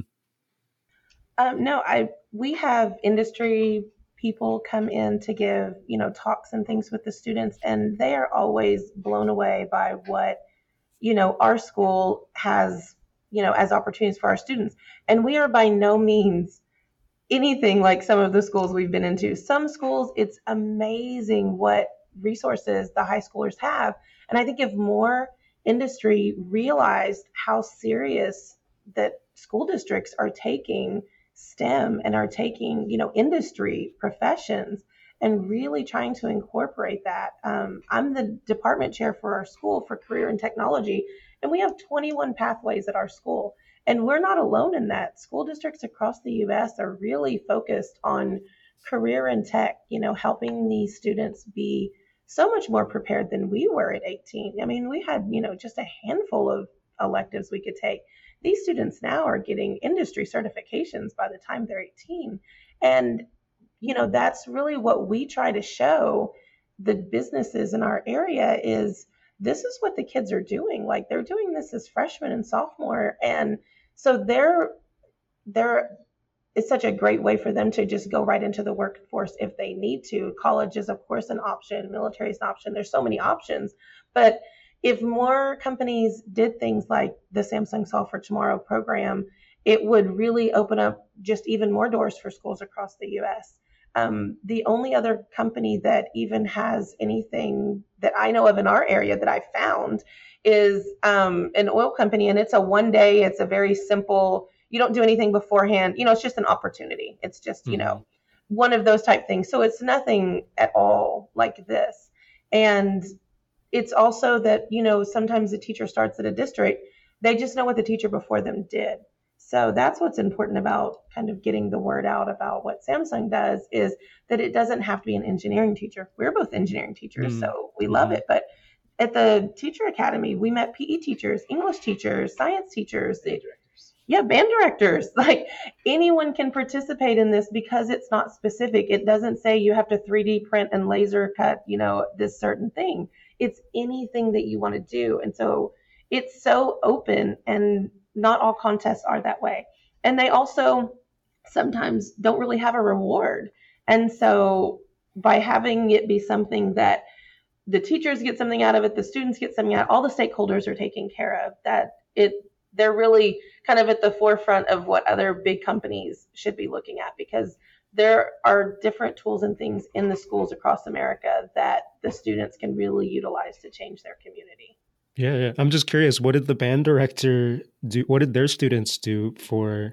Um, no, I we have industry people come in to give, you know, talks and things with the students, and they are always blown away by what, you know, our school has, you know, as opportunities for our students. And we are by no means anything like some of the schools we've been into. Some schools, it's amazing what resources the high schoolers have. And I think if more industry realized how serious that school districts are taking STEM and are taking, you know, industry professions and really trying to incorporate that. Um, I'm the department chair for our school for career and technology, and we have twenty-one pathways at our school. And we're not alone in that. School districts across the U S are really focused on career and tech, you know, helping these students be so much more prepared than we were at eighteen. I mean, we had, you know, just a handful of electives we could take. These students now are getting industry certifications by the time they're eighteen. And, you know, that's really what we try to show the businesses in our area is this is what the kids are doing. Like they're doing this as freshmen and sophomore. And so they're, they're, it's such a great way for them to just go right into the workforce if they need to. College is, of course, an option. Military is an option. There's so many options. But if more companies did things like the Samsung Solve for Tomorrow program, it would really open up just even more doors for schools across the U S. Um, the only other company that even has anything that I know of in our area that I found is um, an oil company, and it's a one day, it's a very simple, you don't do anything beforehand. You know, it's just an opportunity. It's just, you mm-hmm. know, one of those type things. So it's nothing at all like this. And it's also that, you know, sometimes the teacher starts at a district, they just know what the teacher before them did. So that's what's important about kind of getting the word out about what Samsung does is that it doesn't have to be an engineering teacher. We're both engineering teachers, mm-hmm. so we love mm-hmm. it. But at the Teacher Academy, we met P E teachers, English teachers, science teachers, band directors. Yeah, band directors. Like anyone can participate in this because it's not specific. It doesn't say you have to three D print and laser cut, you know, this certain thing. It's anything that you want to do. And so it's so open, and not all contests are that way. And they also sometimes don't really have a reward. And so by having it be something that the teachers get something out of it, the students get something out, all the stakeholders are taken care of, that it they're really kind of at the forefront of what other big companies should be looking at, because there are different tools and things in the schools across America that the students can really utilize to change their community. Yeah, yeah. I'm just curious, what did the band director do? What did their students do for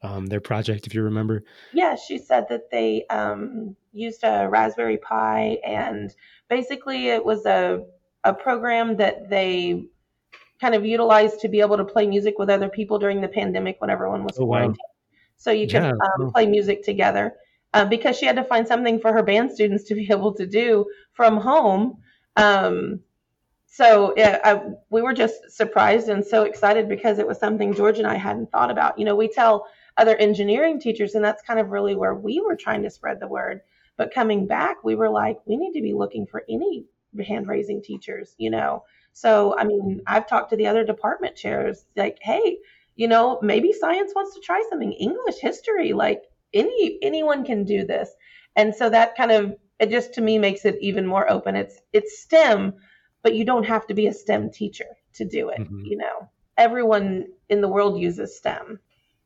um, their project, if you remember. Yeah, she said that they um, used a Raspberry Pi, and basically it was a a program that they kind of utilized to be able to play music with other people during the pandemic when everyone was Oh, wow. quarantined. So you could Yeah. um, Oh, play music together uh, because she had to find something for her band students to be able to do from home. Um, so yeah, I, we were just surprised and so excited because it was something George and I hadn't thought about. You know, we tell other engineering teachers, and that's kind of really where we were trying to spread the word. But coming back, we were like, we need to be looking for any hand raising teachers, you know. So, I mean, I've talked to the other department chairs, like, hey, you know, maybe science wants to try something, English, history, like any anyone can do this. And so that kind of it just to me makes it even more open. It's it's STEM, but you don't have to be a STEM teacher to do it. mhm. You know, everyone in the world uses STEM.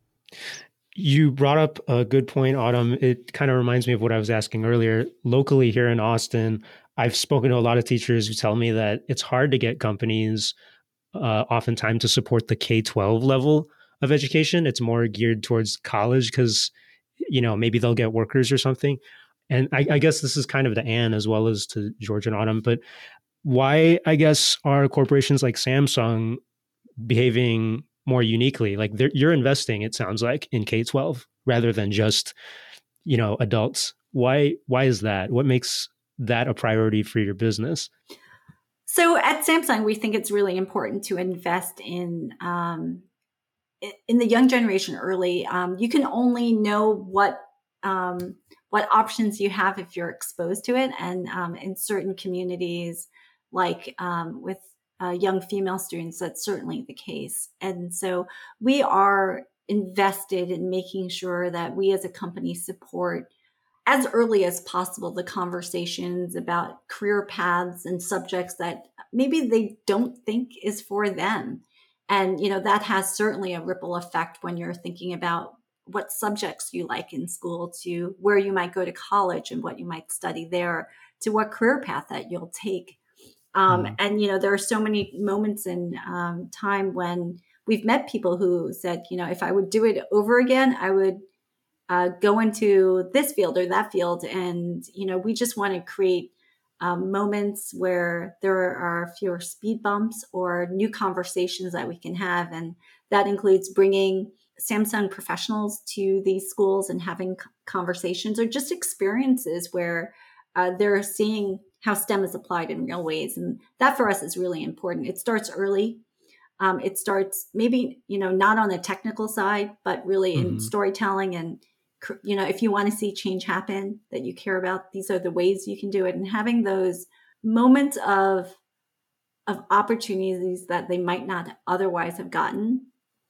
You brought up a good point, Autumn. It kind of reminds me of what I was asking earlier. Locally here in Austin, I've spoken to a lot of teachers who tell me that it's hard to get companies uh, oftentimes to support the K twelve level of education. It's more geared towards college because, you know, maybe they'll get workers or something. And I, I guess this is kind of to Anne as well as to George and Autumn, but why, I guess, are corporations like Samsung behaving more uniquely? Like you're investing, it sounds like, in K twelve rather than just, you know, adults. Why, why is that? What makes that a priority for your business? So at Samsung, we think it's really important to invest in um, in the young generation early. Um, you can only know what um, what options you have if you're exposed to it, and um, in certain communities, like um, with uh, young female students, that's certainly the case. And so we are invested in making sure that we as a company support as early as possible the conversations about career paths and subjects that maybe they don't think is for them. And, you know, that has certainly a ripple effect when you're thinking about what subjects you like in school, to where you might go to college and what you might study there, to what career path that you'll take. Um, Mm. and, you know, there are so many moments in um, time when we've met people who said, you know, if I would do it over again, I would uh, go into this field or that field. And, you know, we just want to create um, moments where there are fewer speed bumps or new conversations that we can have. And that includes bringing Samsung professionals to these schools and having conversations, or just experiences where uh, they're seeing how STEM is applied in real ways. And that for us is really important. It starts early. Um, it starts maybe, you know, not on the technical side, but really in Mm-hmm. storytelling. And, you know, if you want to see change happen that you care about, these are the ways you can do it. And having those moments of, of opportunities that they might not otherwise have gotten,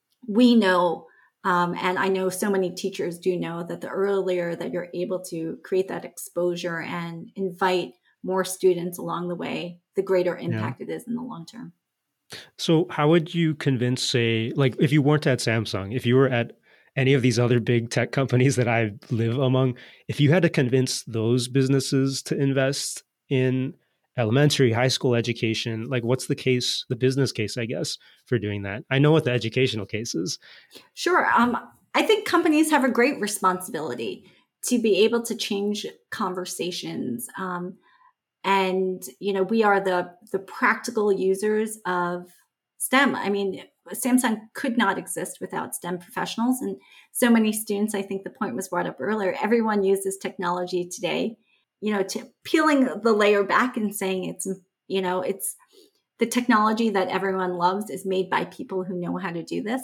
we know, um, and I know so many teachers do know, that the earlier that you're able to create that exposure and invite more students along the way, the greater impact Yeah. it is in the long term. So how would you convince, say, like if you weren't at Samsung, if you were at any of these other big tech companies that I live among, if you had to convince those businesses to invest in elementary, high school education, like what's the case, the business case, I guess, for doing that? I know what the educational case is. Sure. Um, I think companies have a great responsibility to be able to change conversations. Um, and, you know, we are the, the practical users of STEM. I mean, Samsung could not exist without STEM professionals. And so many students, I think the point was brought up earlier, everyone uses technology today, you know, to peeling the layer back and saying it's, you know, it's the technology that everyone loves is made by people who know how to do this.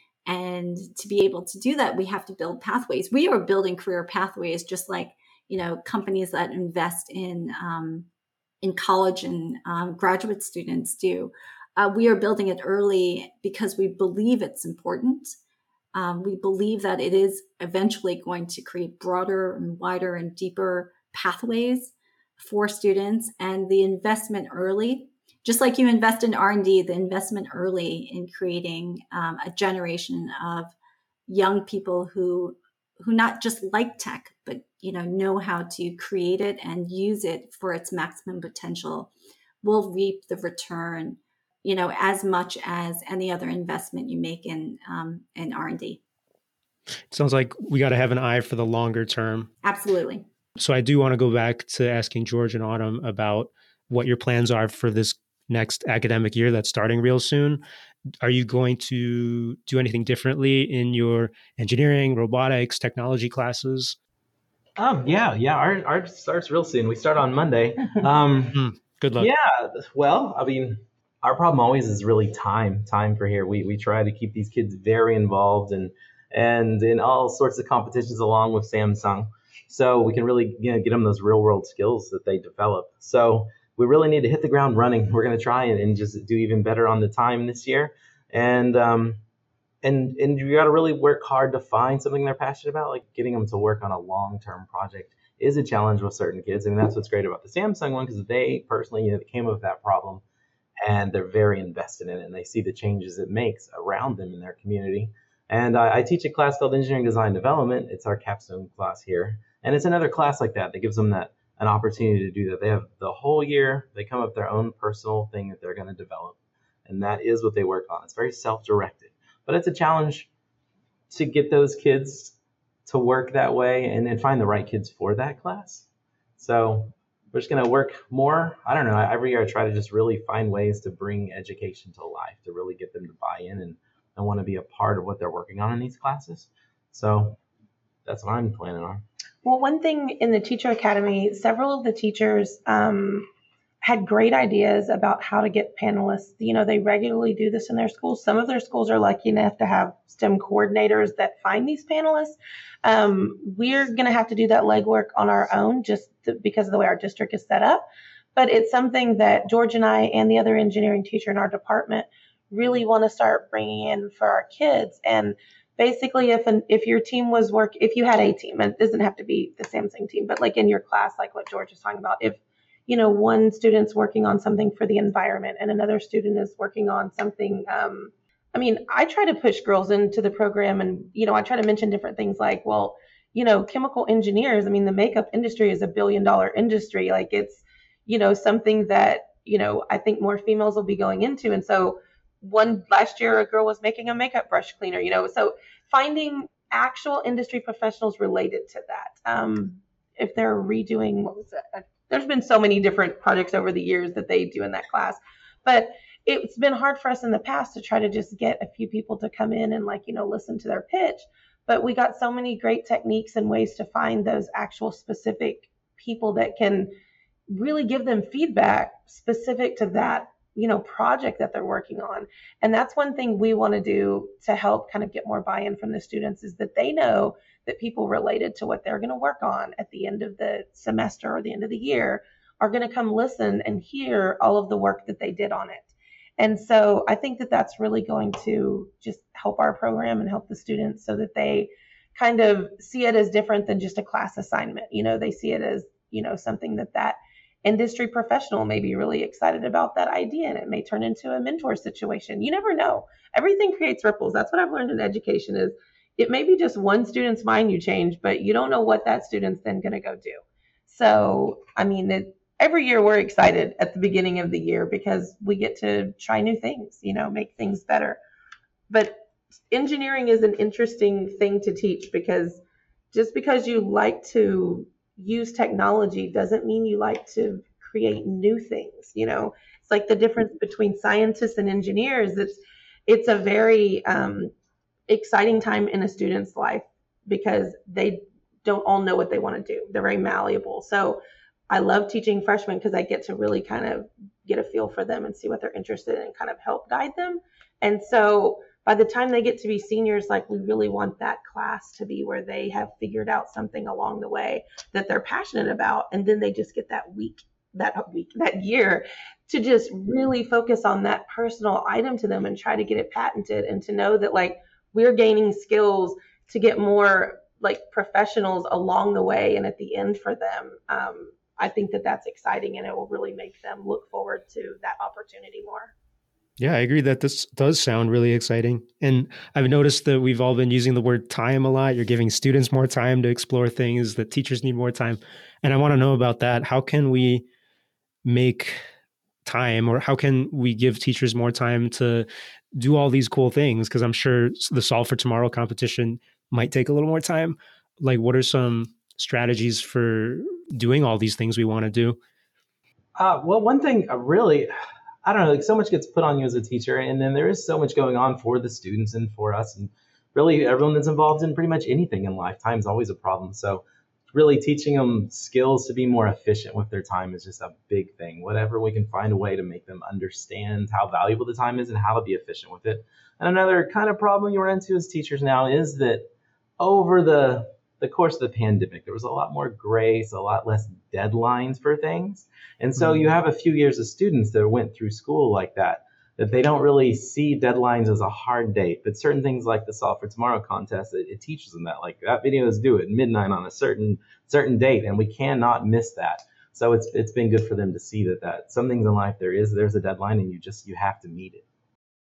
And to be able to do that, we have to build pathways. We are building career pathways, just like, you know, companies that invest in um, in college and um, graduate students do. Uh, we are building it early because we believe it's important. Um, we believe that it is eventually going to create broader and wider and deeper pathways for students. And the investment early, just like you invest in R and D, the investment early in creating um, a generation of young people who who not just like tech, but, you know, know how to create it and use it for its maximum potential, will reap the return, you know, as much as any other investment you make in um, in R and D. It sounds like we got to have an eye for the longer term. Absolutely. So I do want to go back to asking George and Autumn about what your plans are for this next academic year that's starting real soon. Are you going to do anything differently in your engineering, robotics, technology classes? Um, yeah, yeah. Our ours starts real soon. We start on Monday. Um, Mm, good luck. yeah. Well, I mean, our problem always is really time. Time for here. We we try to keep these kids very involved and and in all sorts of competitions along with Samsung, so we can really you know get them those real world skills that they develop. So we really need to hit the ground running. We're going to try and, and just do even better on the time this year, and um, and and you got to really work hard to find something they're passionate about. Like getting them to work on a long term project is a challenge with certain kids. I mean, that's what's great about the Samsung one because they personally, you know, they came up with that problem and they're very invested in it and they see the changes it makes around them in their community. And I, I teach a class called Engineering Design Development. It's our capstone class here, and it's another class like that that gives them that an opportunity to do that. They have the whole year. They come up with their own personal thing that they're going to develop, and that is what they work on. It's very self directed. But it's a challenge to get those kids to work that way and then find the right kids for that class. So we're just going to work more. I don't know. Every year I try to just really find ways to bring education to life, to really get them to buy in and, and want to be a part of what they're working on in these classes. So that's what I'm planning on. Well, one thing in the Teacher Academy, several of the teachers um, had great ideas about how to get panelists. You know, they regularly do this in their schools. Some of their schools are lucky enough to have STEM coordinators that find these panelists. Um, we're going to have to do that legwork on our own just to, because of the way our district is set up. But it's something that George and I and the other engineering teacher in our department really want to start bringing in for our kids. And basically, if an, if your team was work, if you had a team, it doesn't have to be the Samsung team, but like in your class, like what George is talking about, if you know, one student's working on something for the environment and another student is working on something. Um, I mean, I try to push girls into the program and, you know, I try to mention different things like, well, you know, chemical engineers, I mean, the makeup industry is a billion dollar industry. Like it's, you know, something that, you know, I think more females will be going into. And so one last year, a girl was making a makeup brush cleaner, you know, so finding actual industry professionals related to that. Um, if they're redoing, what was it? There's been so many different projects over the years that they do in that class, but it's been hard for us in the past to try to just get a few people to come in and like, you know, listen to their pitch. But we got so many great techniques and ways to find those actual specific people that can really give them feedback specific to that, you know, project that they're working on. And that's one thing we want to do to help kind of get more buy-in from the students is that they know that people related to what they're going to work on at the end of the semester or the end of the year are going to come listen and hear all of the work that they did on it. And so I think that that's really going to just help our program and help the students so that they kind of see it as different than just a class assignment. You know, they see it as, you know, something that that industry professional may be really excited about that idea and it may turn into a mentor situation. You never know. Everything creates ripples. That's what I've learned in education is it may be just one student's mind you change, but you don't know what that student's then going to go do. So, I mean, it, every year we're excited at the beginning of the year because we get to try new things, you know, make things better. But engineering is an interesting thing to teach because just because you like to use technology doesn't mean you like to create new things. You know, it's like the difference between scientists and engineers. It's, it's a very, um, exciting time in a student's life because they don't all know what they want to do. They're very malleable. So I love teaching freshmen because I get to really kind of get a feel for them and see what they're interested in and kind of help guide them. And so by the time they get to be seniors, like we really want that class to be where they have figured out something along the way that they're passionate about. And then they just get that week, that week, that year to just really focus on that personal item to them and try to get it patented and to know that like, we're gaining skills to get more like professionals along the way and at the end for them. Um, I think that that's exciting and it will really make them look forward to that opportunity more. Yeah, I agree that this does sound really exciting. And I've noticed that we've all been using the word time a lot. You're giving students more time to explore things, that teachers need more time. And I want to know about that. How can we make time or how can we give teachers more time to do all these cool things? Because I'm sure the Solve for Tomorrow competition might take a little more time. Like, what are some strategies for doing all these things we want to do? Uh, well, one thing uh, really, I don't know, like so much gets put on you as a teacher, and then there is so much going on for the students and for us, and really everyone that's involved in pretty much anything in life. Time's always a problem. So really teaching them skills to be more efficient with their time is just a big thing. Whatever we can find a way to make them understand how valuable the time is and how to be efficient with it. And another kind of problem you run into as teachers now is that over the the course of the pandemic, there was a lot more grace, a lot less deadlines for things. And so you have a few years of students that went through school like that, that they don't really see deadlines as a hard date. But certain things like the Solve for Tomorrow contest, it, it teaches them that. Like, that video is due at midnight on a certain certain date, and we cannot miss that. So it's it's been good for them to see that that some things in life there is there's a deadline, and you just you have to meet it.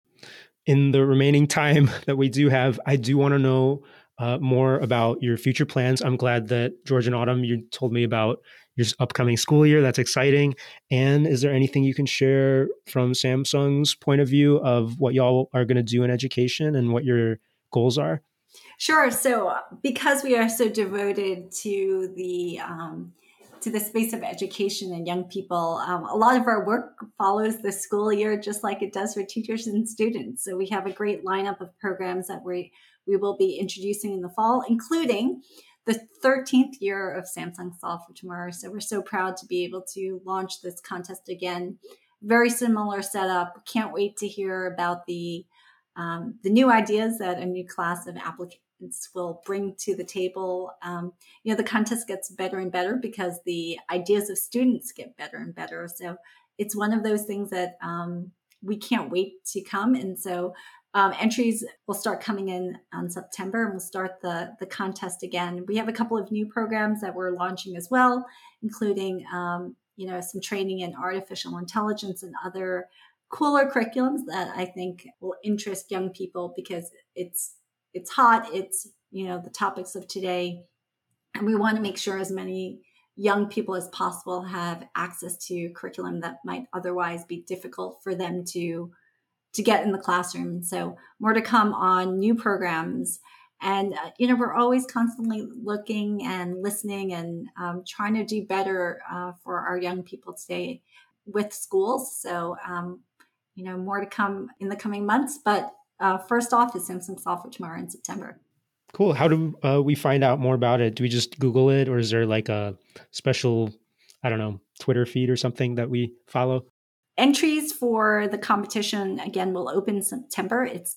In the remaining time that we do have, I do want to know uh, more about your future plans. I'm glad that George and Autumn, you told me about your upcoming school year. That's exciting. And is there anything you can share from Samsung's point of view of what y'all are going to do in education and what your goals are? Sure. So because we are so devoted to the um, to the space of education and young people, um, a lot of our work follows the school year, just like it does for teachers and students. So we have a great lineup of programs that we we will be introducing in the fall, including the thirteenth year of Samsung Solve for Tomorrow. So we're so proud to be able to launch this contest again. Very similar setup. Can't wait to hear about the um, the new ideas that a new class of applicants will bring to the table. Um, you know, the contest gets better and better because the ideas of students get better and better. So it's one of those things that um, we can't wait to come. And so Um, entries will start coming in on September, and we'll start the, the contest again. We have a couple of new programs that we're launching as well, including, um, you know, some training in artificial intelligence and other cooler curriculums that I think will interest young people because it's, it's hot. It's, you know, the topics of today. And we want to make sure as many young people as possible have access to curriculum that might otherwise be difficult for them to to get in the classroom. So more to come on new programs. And, uh, you know, we're always constantly looking and listening and um, trying to do better uh, for our young people today with schools. So, um, you know, more to come in the coming months. But uh, first off is Samsung Solve for Tomorrow in September. Cool. How do uh, we find out more about it? Do we just Google it, or is there like a special, I don't know, Twitter feed or something that we follow? Entries for the competition, again, will open in September. It's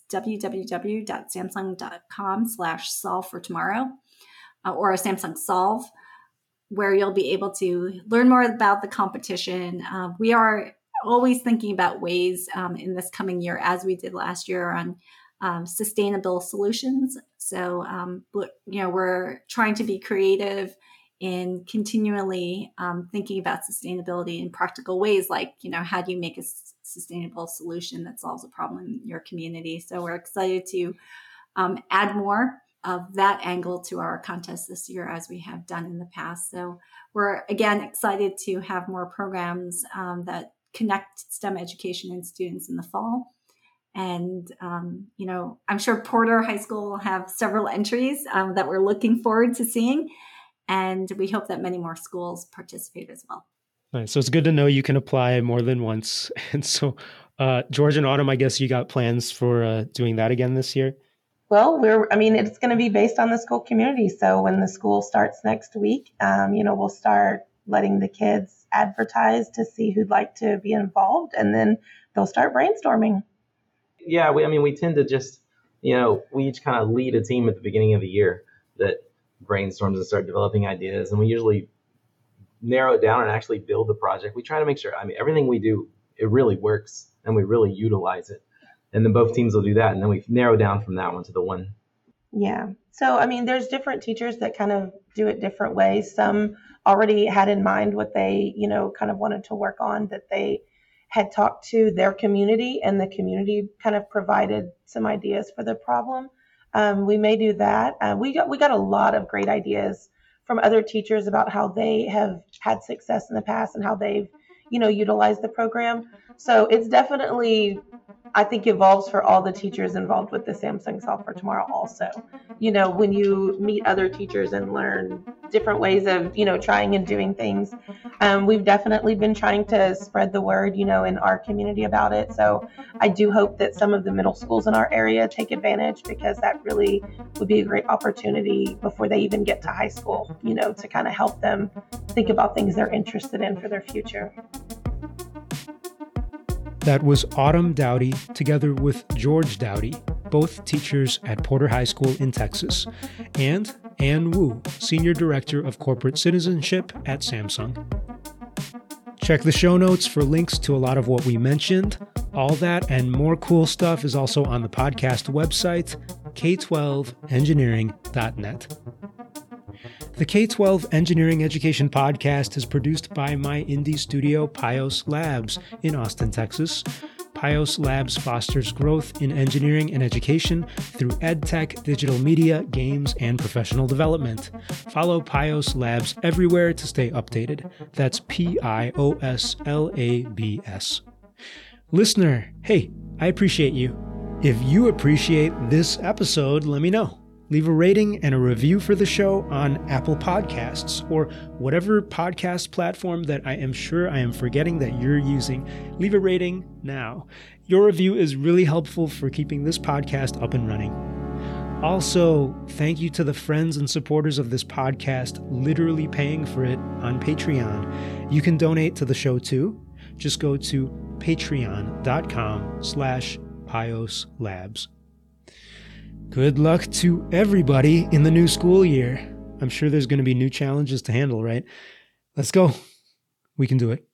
www.samsung.com slash solve for tomorrow uh, or a Samsung Solve, where you'll be able to learn more about the competition. Uh, we are always thinking about ways um, in this coming year, as we did last year, on um, sustainable solutions. So, um, you know, we're trying to be creative in continually um, thinking about sustainability in practical ways, like, you know, how do you make a s- sustainable solution that solves a problem in your community? So we're excited to um, add more of that angle to our contest this year, as we have done in the past. So we're, again, excited to have more programs um, that connect STEM education and students in the fall. And, um, you know, I'm sure Porter High School will have several entries um, that we're looking forward to seeing. And we hope that many more schools participate as well. Nice. So it's good to know you can apply more than once. And so, uh, George and Autumn, I guess you got plans for uh, doing that again this year? Well, we're, I mean, it's going to be based on the school community. So when the school starts next week, um, you know, we'll start letting the kids advertise to see who'd like to be involved, and then they'll start brainstorming. Yeah, we, I mean, we tend to just, you know, we each kind of lead a team at the beginning of the year that brainstorms and start developing ideas, and we usually narrow it down and actually build the project. We try to make sure, I mean, everything we do, it really works and we really utilize it. And then both teams will do that, and then we narrow down from that one to the one. Yeah. So, I mean, there's different teachers that kind of do it different ways. Some already had in mind what they, you know, kind of wanted to work on, that they had talked to their community, and the community kind of provided some ideas for the problem. Um, we may do that. Uh, we got we got a lot of great ideas from other teachers about how they have had success in the past and how they've, you know, utilized the program. So it's definitely I think evolves for all the teachers involved with the Samsung Solve for Tomorrow also. You know, when you meet other teachers and learn different ways of, you know, trying and doing things, um, we've definitely been trying to spread the word, you know, in our community about it. So I do hope that some of the middle schools in our area take advantage, because that really would be a great opportunity before they even get to high school, you know, to kind of help them think about things they're interested in for their future. That was Autumn Dowdy together with George Dowdy, both teachers at Porter High School in Texas, and Ann Wu, Senior Director of Corporate Citizenship at Samsung. Check the show notes for links to a lot of what we mentioned. All that and more cool stuff is also on the podcast website, K twelve engineering dot net. The K twelve Engineering Education Podcast is produced by my indie studio, Pios Labs, in Austin, Texas. Pios Labs fosters growth in engineering and education through edtech, digital media, games, and professional development. Follow Pios Labs everywhere to stay updated. That's P I O S L A B S. Listener, hey, I appreciate you. If you appreciate this episode, let me know. Leave a rating and a review for the show on Apple Podcasts or whatever podcast platform that I am sure I am forgetting that you're using. Leave a rating now. Your review is really helpful for keeping this podcast up and running. Also, thank you to the friends and supporters of this podcast literally paying for it on Patreon. You can donate to the show too. Just go to patreon.com slash Pios Labs. Good luck to everybody in the new school year. I'm sure there's going to be new challenges to handle, right? Let's go. We can do it.